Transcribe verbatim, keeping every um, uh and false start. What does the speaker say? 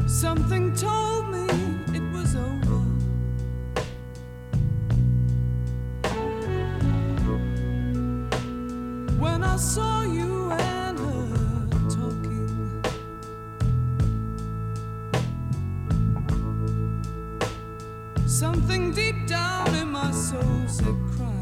Something told me it was over. When I saw you and her talking, something deep down in my soul said cry.